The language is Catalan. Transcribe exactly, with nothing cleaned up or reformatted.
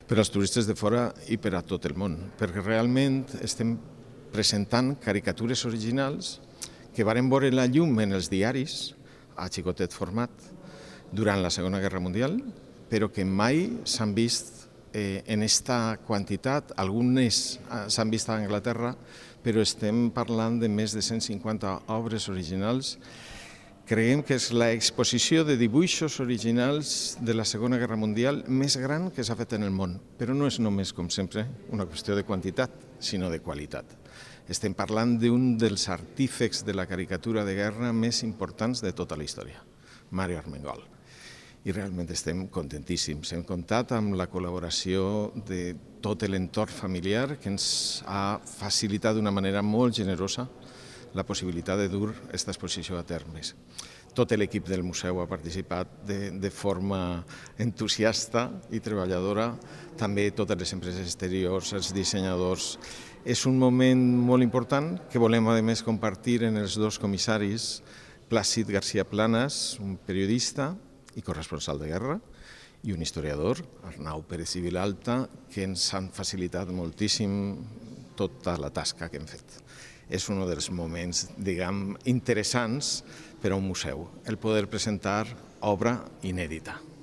per als turistes de fora i per a tot el món, perquè realment estem presentant caricatures originals que varen veure la llum en els diaris a xicotet format durant la Segona Guerra Mundial, però que mai s'han vist eh, en esta quantitat. Algunes s'han vist a Anglaterra, però estem parlant de més de cent cinquanta obres originals. Creiem que és l'exposició de dibuixos originals de la Segona Guerra Mundial més gran que s'ha fet en el món, però no és només, com sempre, una qüestió de quantitat, sinó de qualitat. Estem parlant d'un dels artífex de la caricatura de guerra més importants de tota la història, Mario Armengol. I realment estem contentíssims. Hem comptat amb la col·laboració de tot l'entorn familiar que ens ha facilitat d'una manera molt generosa la possibilitat de dur aquesta exposició a termes. Tot l'equip del museu ha participat de, de forma entusiasta i treballadora, també totes les empreses exteriors, els dissenyadors. És un moment molt important que volem, a més, compartir en els dos comissaris, Plàcid García Planas, un periodista i corresponsal de guerra, i un historiador, Arnau Pérez i Vilalta, que ens han facilitat moltíssim tota la tasca que hem fet. És un dels moments, diguem, interessants per a un museu, el poder presentar obra inèdita.